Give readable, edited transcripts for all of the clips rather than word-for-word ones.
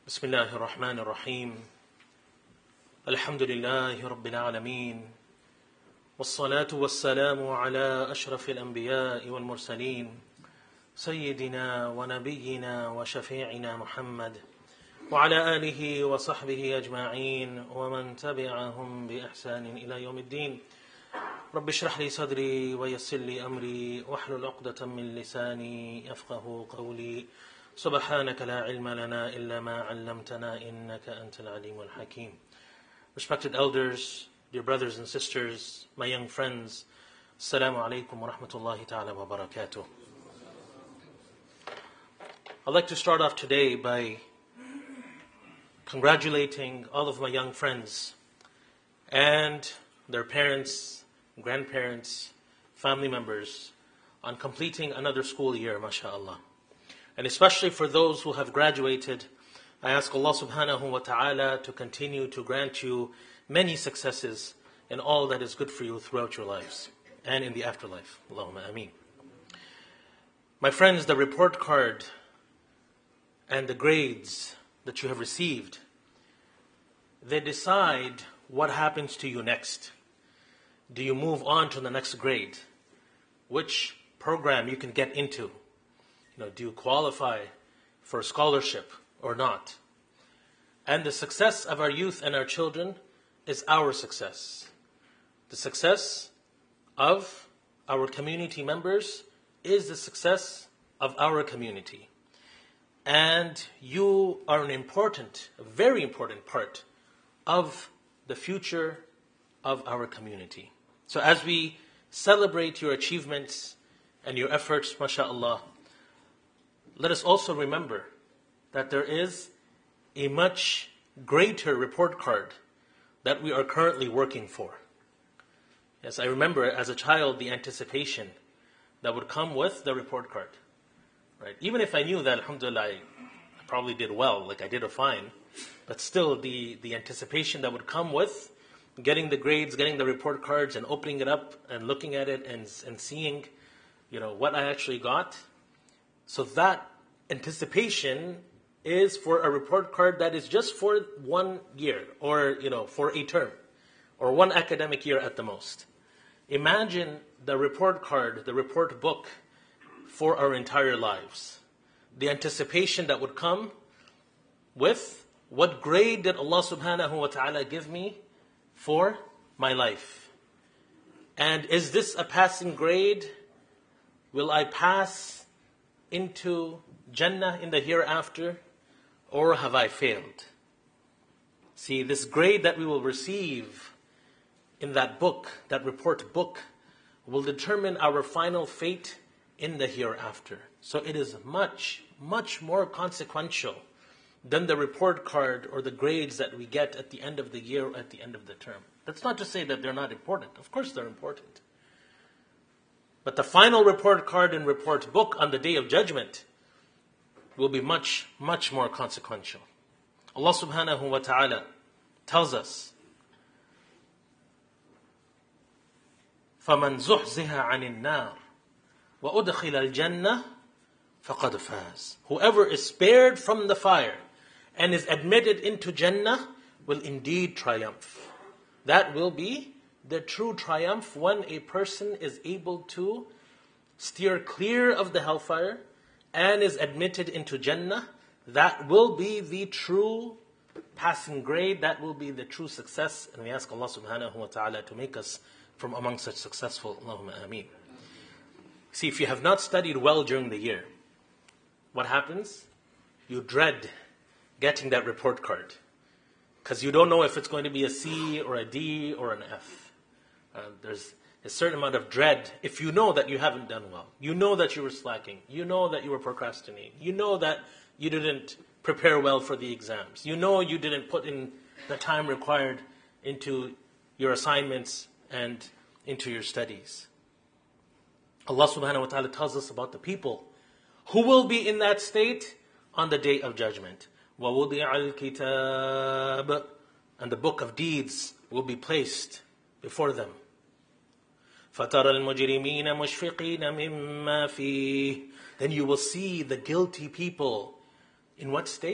بسم الله الرحمن الرحيم الحمد لله رب العالمين والصلاة والسلام على أشرف الأنبياء والمرسلين سيدنا ونبينا وشفيعنا محمد وعلى آله وصحبه أجمعين ومن تبعهم بإحسان إلى يوم الدين رب اشرح لي صدري ويسر لي أمري واحلل عقدة من لساني يفقه قولي سبحانك لا علم لنا إلا ما علمتنا إنك أنت العليم الحكيم. Respected elders, dear brothers and sisters, my young friends, Assalamu alaikum wa rahmatullahi ta'ala wa barakatuh. I'd like to start off today by congratulating all of my young friends and their parents, grandparents, family members on completing another school year, mashallah. And especially for those who have graduated, I ask Allah subhanahu wa ta'ala to continue to grant you many successes in all that is good for you throughout your lives and in the afterlife. Allahumma ameen. My friends, the report card and the grades that you have received, they decide what happens to you next. Do you move on to the next grade? Which program you can get into? Do you qualify for a scholarship or not? And the success of our youth and our children is our success. The success of our community members is the success of our community. And you are an important, a very important part of the future of our community. So as we celebrate your achievements and your efforts, mashallah, let us also remember that there is a much greater report card that we are currently working for. Yes, I remember as a child the anticipation that would come with the report card. Right? Even if I knew that, alhamdulillah, I probably did well, like I did fine, but still the anticipation that would come with getting the grades, getting the report cards, and opening it up and looking at it and seeing, what I actually got. So that anticipation is for a report card that is just for 1 year or, for a term or one academic year at the most. Imagine the report card, the report book for our entire lives. The anticipation that would come with what grade did Allah subhanahu wa ta'ala give me for my life? And is this a passing grade? Will I pass into Jannah in the hereafter, or have I failed? See, this grade that we will receive in that book, that report book, will determine our final fate in the hereafter. So it is much, much more consequential than the report card or the grades that we get at the end of the year or at the end of the term. That's not to say that they're not important. Of course they're important. But the final report card and report book on the Day of Judgment will be much, much more consequential. Allah subhanahu wa ta'ala tells us, فَمَنْ زُحْزِهَ عَنِ النَّارِ وَأُدْخِلَ الْجَنَّةِ فَقَدْ فَازَ. Whoever is spared from the fire and is admitted into Jannah will indeed triumph. That will be the true triumph when a person is able to steer clear of the hellfire and is admitted into Jannah. That will be the true passing grade. That will be the true success. And we ask Allah subhanahu wa ta'ala to make us from among such successful. Allahumma ameen. See, if you have not studied well during the year, what happens? You dread getting that report card because you don't know if it's going to be a C or a D or an F. There's a certain amount of dread if you know that you haven't done well. You know that you were slacking. You know that you were procrastinating. You know that you didn't prepare well for the exams. You know you didn't put in the time required into your assignments and into your studies. Allah subhanahu wa ta'ala tells us about the people who will be in that state on the Day of Judgment. وَوُضِعَ الْكِتَابِ, and the book of deeds will be placed before them. فَتَرَى الْمُجْرِمِينَ مُشْفِقِينَ مِمَّا فِيهِ. Then you will see the guilty people in what state?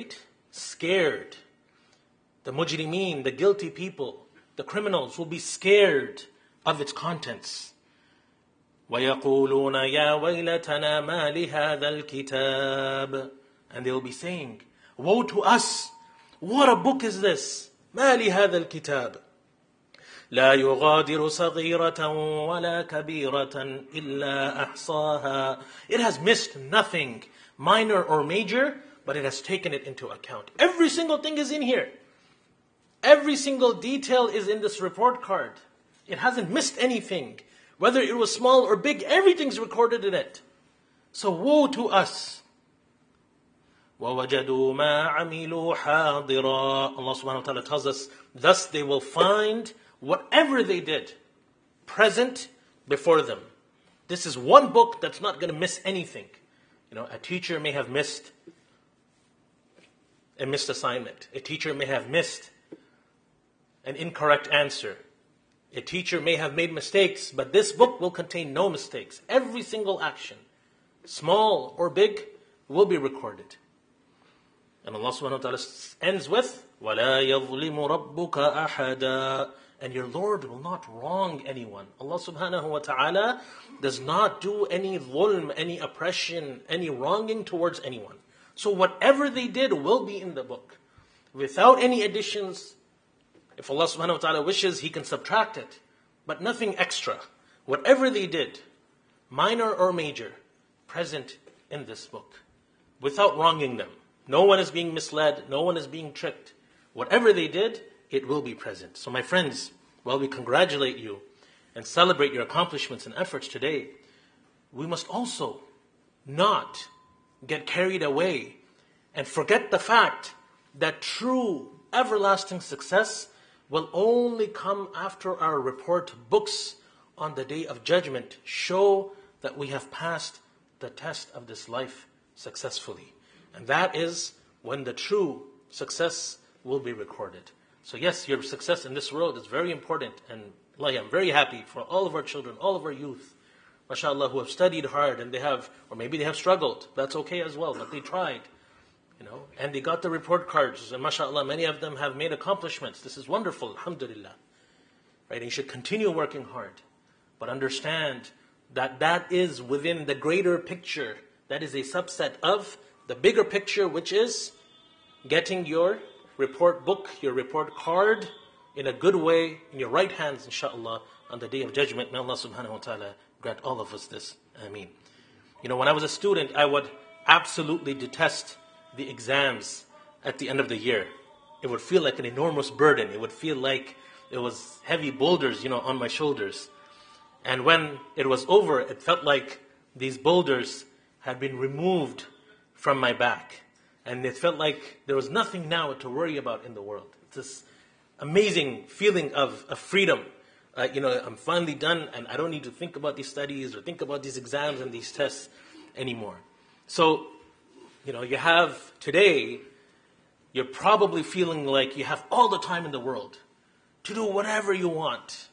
scared. The mujrimeen, the guilty people, the criminals will be scared of its contents. وَيَقُولُونَ يَا وَيْلَتَنَا مَا لِهَذَا الْكِتَابِ. And they will be saying, woe to us! What a book is this? مَا لِهَذَا الْكِتَابِ لا يغادر صغيرة ولا كبيرة إلا أحصاها. It has missed nothing, minor or major, but it has taken it into account. Every single thing is in here. Every single detail is in this report card. It hasn't missed anything. Whether it was small or big, everything's recorded in it. So woe to us. وَوَجَدُوا مَا عَمِلُوا حَاضِرًا. Allah subhanahu wa ta'ala tells us, thus they will find whatever they did present before them. This is one book that's not going to miss anything. A teacher may have missed a missed assignment. A teacher may have missed an incorrect answer. A teacher may have made mistakes, but this book will contain no mistakes. Every single action, small or big, will be recorded. And Allah subhanahu wa ta'ala ends with, وَلَا يَظْلِمُ رَبُّكَ أَحَدًا. And your Lord will not wrong anyone. Allah subhanahu wa ta'ala does not do any dhulm, any oppression, any wronging towards anyone. So whatever they did will be in the book. Without any additions. If Allah subhanahu wa ta'ala wishes, He can subtract it. But nothing extra. Whatever they did, minor or major, present in this book. Without wronging them. No one is being misled. No one is being tricked. Whatever they did, it will be present. So my friends, while we congratulate you and celebrate your accomplishments and efforts today, we must also not get carried away and forget the fact that true everlasting success will only come after our report books on the day of judgment show that we have passed the test of this life successfully. And that is when the true success will be recorded. So yes, your success in this world is very important, and I'm very happy for all of our children, all of our youth, mashallah, who have studied hard and they have, or maybe they have struggled. That's okay as well, but they tried, and they got the report cards, and mashallah, many of them have made accomplishments. This is wonderful, alhamdulillah. Right? And you should continue working hard, but understand that that is within the greater picture. That is a subset of the bigger picture, which is getting your report book, your report card, in a good way, in your right hands, inshaAllah, on the day of judgment. May Allah subhanahu wa ta'ala grant all of us this. Ameen. When I was a student, I would absolutely detest the exams at the end of the year. It would feel like an enormous burden. It would feel like it was heavy boulders, on my shoulders. And when it was over, it felt like these boulders had been removed from my back. And it felt like there was nothing now to worry about in the world. It's this amazing feeling of freedom. I'm finally done, and I don't need to think about these studies or think about these exams and these tests anymore. So, you have today, you're probably feeling like you have all the time in the world to do whatever you want.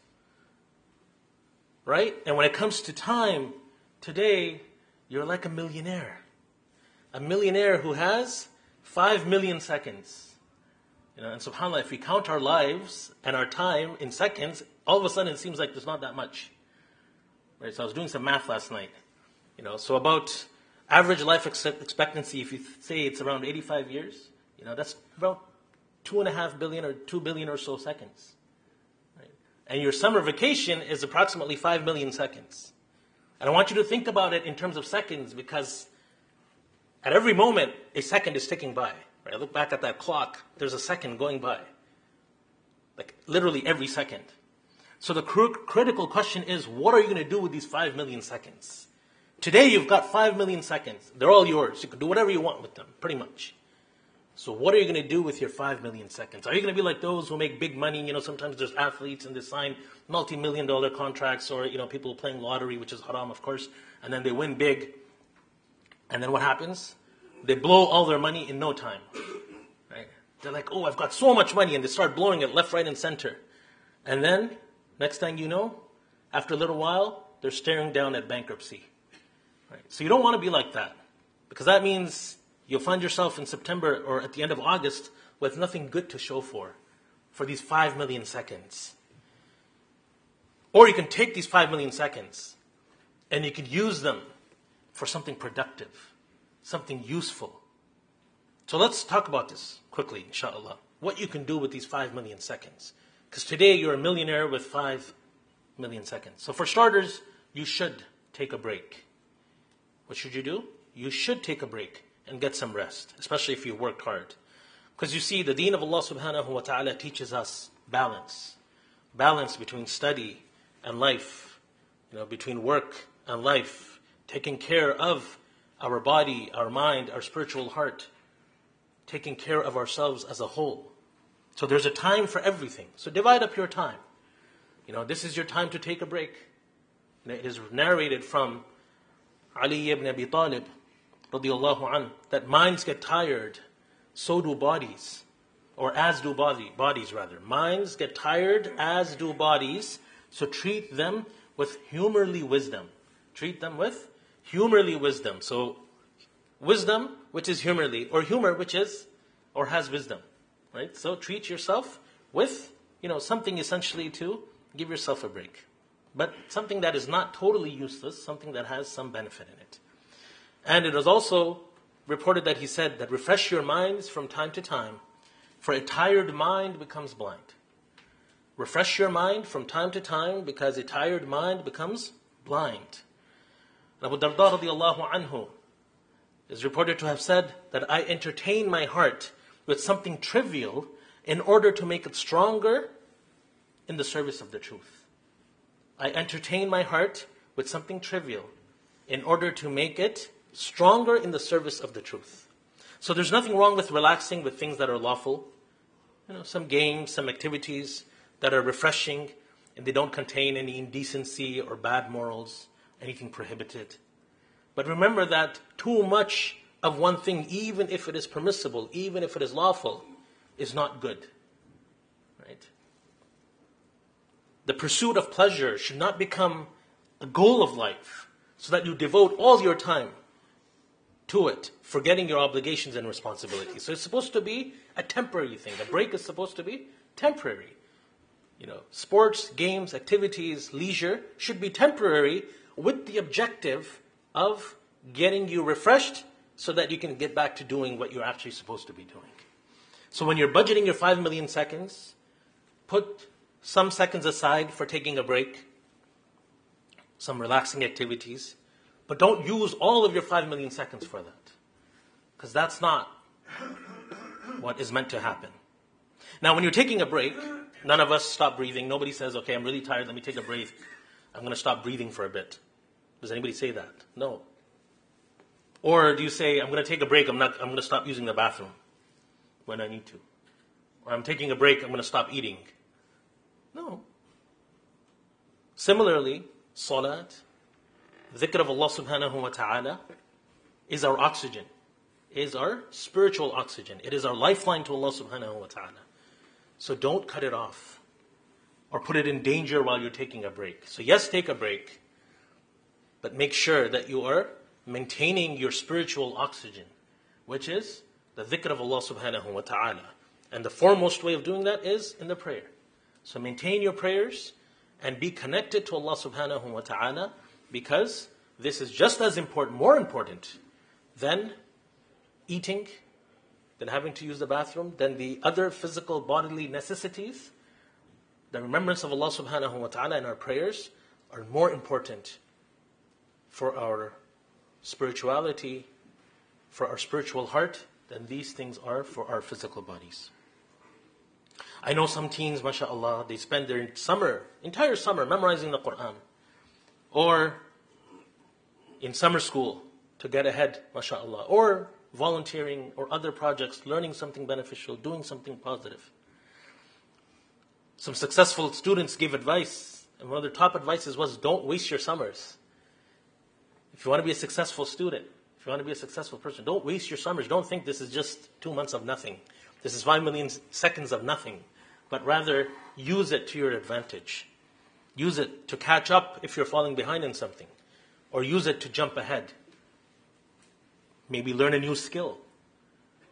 Right? And when it comes to time, today, you're like a millionaire. A millionaire who has 5 million seconds. And subhanAllah, if we count our lives and our time in seconds, all of a sudden it seems like there's not that much. Right? So I was doing some math last night. So about average life expectancy, if you say it's around 85 years, that's about 2.5 billion or 2 billion or so seconds. Right? And your summer vacation is approximately 5 million seconds. And I want you to think about it in terms of seconds, because at every moment, a second is ticking by. Right? I look back at that clock, there's a second going by. Like literally every second. So the critical question is, what are you going to do with these 5 million seconds? Today you've got 5 million seconds. They're all yours. You can do whatever you want with them, pretty much. So what are you going to do with your 5 million seconds? Are you going to be like those who make big money? Sometimes there's athletes and they sign multi-million-dollar contracts, or people playing lottery, which is haram, of course, and then they win big. And then what happens? They blow all their money in no time. Right? They're like, oh, I've got so much money, and they start blowing it left, right, and center. And then, next thing you know, after a little while, they're staring down at bankruptcy. Right? So you don't want to be like that, because that means you'll find yourself in September or at the end of August with nothing good to show for these 5 million seconds. Or you can take these 5 million seconds and you can use them for something productive, something useful. So let's talk about this quickly, inshallah. What you can do with these 5 million seconds. Because today you're a millionaire with 5 million seconds. So for starters, you should take a break. What should you do? You should take a break and get some rest, especially if you worked hard. Because you see, the deen of Allah subhanahu wa ta'ala teaches us balance. Balance between study and life, between work and life, taking care of our body, our mind, our spiritual heart, taking care of ourselves as a whole. So there's a time for everything. So divide up your time. This is your time to take a break. It is narrated from Ali ibn Abi Talib, radiyallahu anh, that minds get tired, so do bodies. Or as do bodies rather. Minds get tired, as do bodies. So treat them with humourly wisdom. Treat them with humourly wisdom. So wisdom, which is humourly, or humor, which is, or has wisdom. Right? So treat yourself with, something essentially to give yourself a break. But something that is not totally useless, something that has some benefit in it. And it is also reported that he said that refresh your minds from time to time, for a tired mind becomes blind. Refresh your mind from time to time, because a tired mind becomes blind. Abu Darda radiallahu anhu is reported to have said that I entertain my heart with something trivial in order to make it stronger in the service of the truth. I entertain my heart with something trivial in order to make it stronger in the service of the truth. So there's nothing wrong with relaxing with things that are lawful. Some games, some activities that are refreshing and they don't contain any indecency or bad morals, anything prohibited. But remember that too much of one thing, even if it is permissible, even if it is lawful, is not good. Right? The pursuit of pleasure should not become a goal of life, so that you devote all your time to it, forgetting your obligations and responsibilities. So it's supposed to be a temporary thing. A break is supposed to be temporary. Sports, games, activities, leisure should be temporary with the objective of getting you refreshed so that you can get back to doing what you're actually supposed to be doing. So when you're budgeting your 5 million seconds, put some seconds aside for taking a break, some relaxing activities, but don't use all of your 5 million seconds for that. Because that's not what is meant to happen. Now when you're taking a break, none of us stop breathing. Nobody says, okay, I'm really tired, let me take a break. I'm going to stop breathing for a bit. Does anybody say that? No. Or do you say, I'm going to take a break, I'm going to stop using the bathroom when I need to. Or I'm taking a break, I'm going to stop eating. No. Similarly, salat, dhikr of Allah subhanahu wa ta'ala is our oxygen, is our spiritual oxygen. It is our lifeline to Allah subhanahu wa ta'ala. So don't cut it off or put it in danger while you're taking a break. So yes, take a break, but make sure that you are maintaining your spiritual oxygen, which is the dhikr of Allah subhanahu wa ta'ala. And the foremost way of doing that is in the prayer. So maintain your prayers and be connected to Allah subhanahu wa ta'ala, because this is just as important, more important than eating, than having to use the bathroom, than the other physical bodily necessities. The remembrance of Allah subhanahu wa ta'ala and our prayers are more important for our spirituality, for our spiritual heart, than these things are for our physical bodies. I know some teens, mashallah, they spend their entire summer memorizing the Quran, or in summer school to get ahead, mashallah, or volunteering or other projects, learning something beneficial, doing something positive. Some successful students gave advice, and one of their top advices was, don't waste your summers. If you want to be a successful student, if you want to be a successful person, don't waste your summers. Don't think this is just 2 months of nothing. This is 5 million seconds of nothing. But rather, use it to your advantage. Use it to catch up if you're falling behind in something. Or use it to jump ahead. Maybe learn a new skill.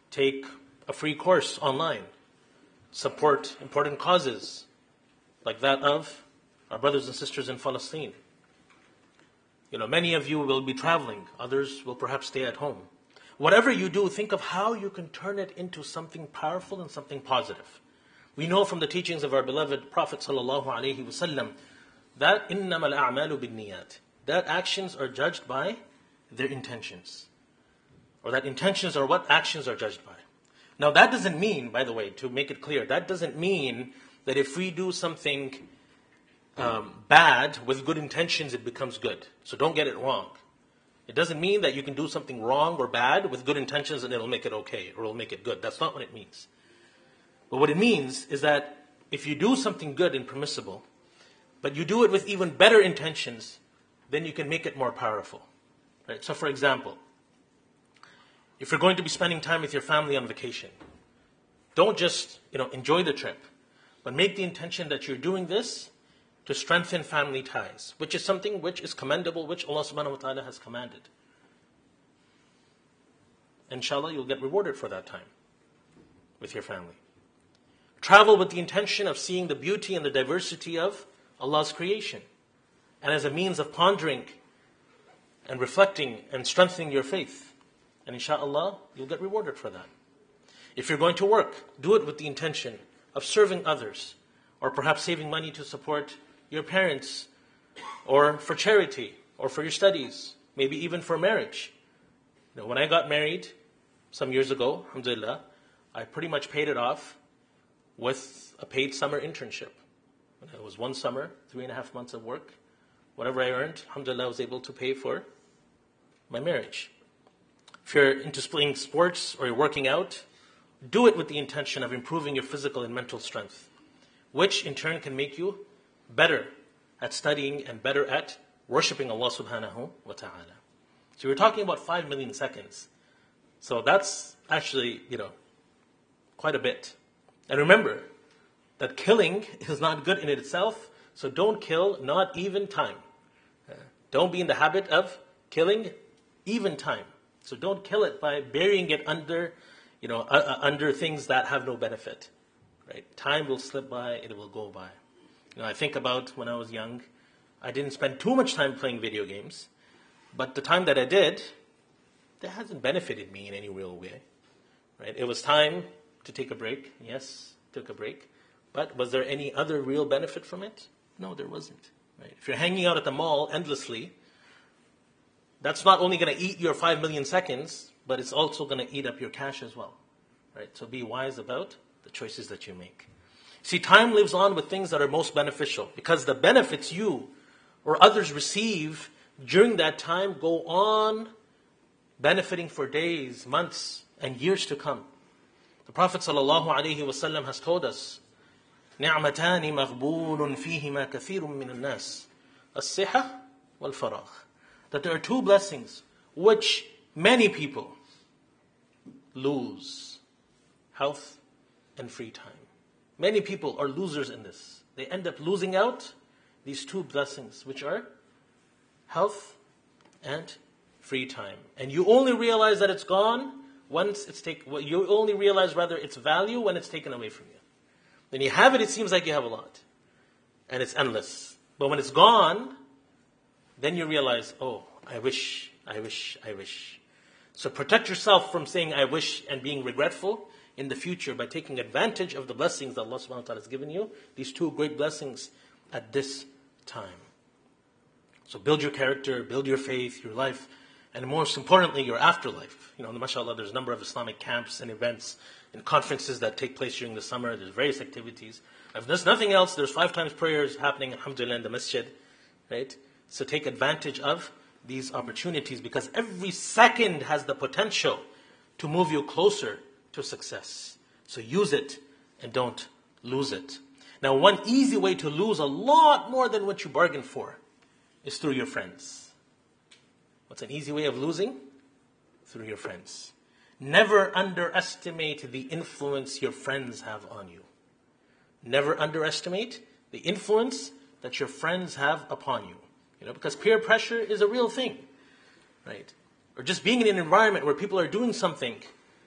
take a free course online, support important causes like that of our brothers and sisters in Palestine. Many of you will be traveling, others will perhaps stay at home. Whatever you do, think of how you can turn it into something powerful and something positive. We know from the teachings of our beloved Prophet ﷺ that إِنَّمَا الْأَعْمَالُ بِالنِّيَّاتِ, that actions are judged by their intentions. Or that intentions are what actions are judged by. Now that doesn't mean, by the way, to make it clear, that doesn't mean that if we do something bad with good intentions, it becomes good. So don't get it wrong. It doesn't mean that you can do something wrong or bad with good intentions and it'll make it okay or it'll make it good. That's not what it means. But what it means is that if you do something good and permissible, but you do it with even better intentions, then you can make it more powerful. Right? So for example, if you're going to be spending time with your family on vacation, don't just enjoy the trip, but make the intention that you're doing this to strengthen family ties, which is something which is commendable, which Allah subhanahu wa ta'ala has commanded. Inshallah, you'll get rewarded for that time with your family. Travel with the intention of seeing the beauty and the diversity of Allah's creation, and as a means of pondering and reflecting and strengthening your faith. And inshallah, you'll get rewarded for that. If you're going to work, do it with the intention of serving others, or perhaps saving money to support your parents, or for charity, or for your studies, maybe even for marriage. When I got married some years ago, alhamdulillah, I pretty much paid it off with a paid summer internship. It was one summer, 3.5 months of work. Whatever I earned, alhamdulillah, I was able to pay for my marriage. If you're into playing sports or you're working out, do it with the intention of improving your physical and mental strength, which in turn can make you better at studying and better at worshipping Allah subhanahu wa ta'ala. So we're talking about 5 million seconds. So that's actually, quite a bit. And remember that killing is not good in itself, so don't kill not even time. Don't be in the habit of killing even time. So don't kill it by burying it under, under things that have no benefit. Right? Time will slip by, it will go by. I think about when I was young, I didn't spend too much time playing video games, but the time that I did, that hasn't benefited me in any real way. Right? It was time to take a break. Yes, took a break. But was there any other real benefit from it? No, there wasn't. Right? If you're hanging out at the mall endlessly, that's not only going to eat your 5 million seconds, but it's also going to eat up your cash as well. Right? So be wise about the choices that you make. See, time lives on with things that are most beneficial, because the benefits you or others receive during that time go on benefiting for days, months, and years to come. The Prophet ﷺ has told us, نِعْمَتَانِ مَغْبُونٌ فِيهِمَا كَثِيرٌ مِّنَ النَّاسِ الصِّحَةُ وَالْفَرَاغُ, that there are two blessings which many people lose: health and free time. Many people are losers in this. They end up losing out these two blessings, which are health and free time. And you only realize that it's gone once it's taken. You only realize rather its value when it's taken away from you. When you have it, it seems like you have a lot, and it's endless. But when it's gone, then you realize, oh, I wish. So protect yourself from saying I wish and being regretful in the future by taking advantage of the blessings that Allah subhanahu wa ta'ala has given you, these two great blessings at this time. So build your character, build your faith, your life, and most importantly, your afterlife. MashaAllah, there's a number of Islamic camps and events and conferences that take place during the summer. There's various activities. If there's nothing else, there's 5 times prayers happening, alhamdulillah, in the masjid. Right? So take advantage of these opportunities, because every second has the potential to move you closer to success. So use it and don't lose it. Now, one easy way to lose a lot more than what you bargained for is through your friends. What's an easy way of losing? Through your friends. Never underestimate the influence your friends have on you. Never underestimate the influence that your friends have upon you. Because peer pressure is a real thing, right? Or just being in an environment where people are doing something,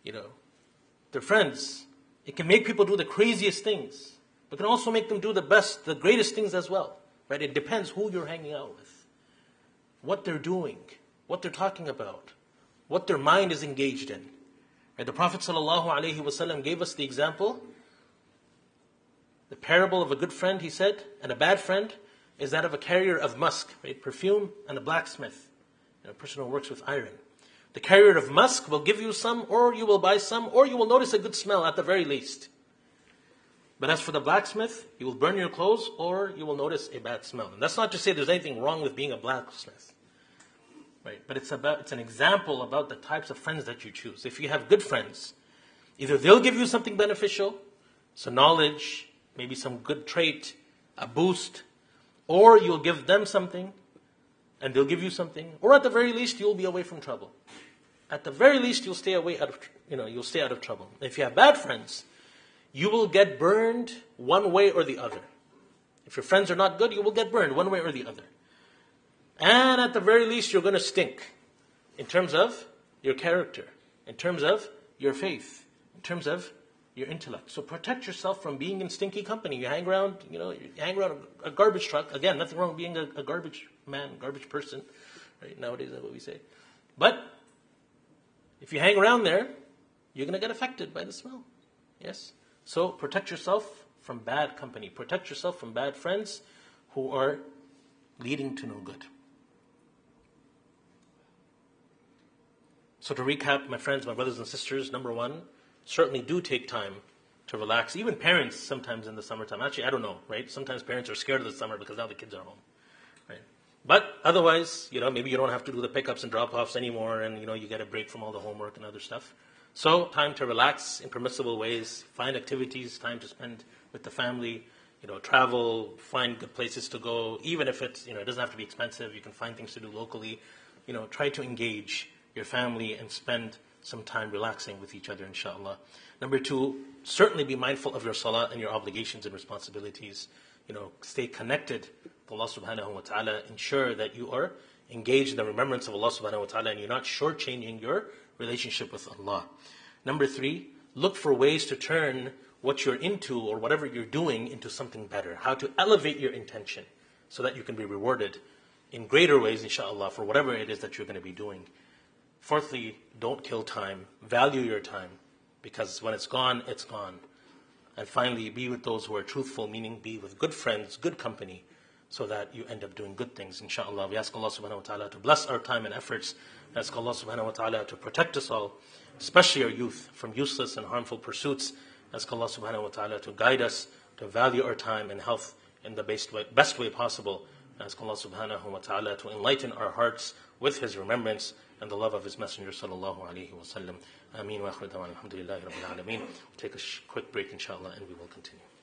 their friends, it can make people do the craziest things, but can also make them do the greatest things as well. Right? It depends who you're hanging out with, what they're doing, what they're talking about, what their mind is engaged in. Right? The Prophet ﷺ gave us the example, the parable of a good friend, he said, and a bad friend is that of a carrier of musk, right? Perfume, and a blacksmith, a person who works with iron. The carrier of musk will give you some, or you will buy some, or you will notice a good smell at the very least. But as for the blacksmith, he will burn your clothes, or you will notice a bad smell. And that's not to say there's anything wrong with being a blacksmith, right? But it's an example about the types of friends that you choose. If you have good friends, either they'll give you something beneficial, so knowledge, maybe some good trait, a boost, or you'll give them something, and they'll give you something, or at the very least, you'll be away from trouble. At the very least, you'll stay out of trouble. If you have bad friends, you will get burned one way or the other. If your friends are not good, you will get burned one way or the other. And at the very least, you're going to stink in terms of your character, in terms of your faith, in terms of your intellect. So protect yourself from being in stinky company. You hang around a garbage truck. Again, nothing wrong with being a garbage man, garbage person. Right? Nowadays, that's what we say. But if you hang around there, you're going to get affected by the smell. Yes? So protect yourself from bad company. Protect yourself from bad friends who are leading to no good. So to recap, my friends, my brothers and sisters, number one, certainly do take time to relax. Even parents sometimes in the summertime. Actually, I don't know, right? Sometimes parents are scared of the summer because now the kids are home, right? But otherwise, maybe you don't have to do the pickups and drop-offs anymore, and you get a break from all the homework and other stuff. So time to relax in permissible ways, find activities, time to spend with the family, travel, find good places to go, even if it doesn't have to be expensive, you can find things to do locally. Try to engage your family and spend some time relaxing with each other, inshallah. Number two, certainly be mindful of your salah and your obligations and responsibilities. Stay connected to Allah subhanahu wa ta'ala. Ensure that you are engaged in the remembrance of Allah subhanahu wa ta'ala and you're not shortchanging your relationship with Allah. Number three, look for ways to turn what you're into or whatever you're doing into something better. How to elevate your intention so that you can be rewarded in greater ways, inshallah, for whatever it is that you're going to be doing. Fourthly, don't kill time. Value your time, because when it's gone, it's gone. And finally, be with those who are truthful, meaning be with good friends, good company, so that you end up doing good things, inshallah. We ask Allah subhanahu wa ta'ala to bless our time and efforts. We ask Allah subhanahu wa ta'ala to protect us all, especially our youth, from useless and harmful pursuits. We ask Allah subhanahu wa ta'ala to guide us, to value our time and health in the best way possible. We ask Allah subhanahu wa ta'ala to enlighten our hearts with His remembrance and the love of His Messenger sallallahu alayhi wa sallam. Ameen wa akhir da'wana alhamdulillahi rabbil alameen. We'll take a quick break, inshallah, and we will continue.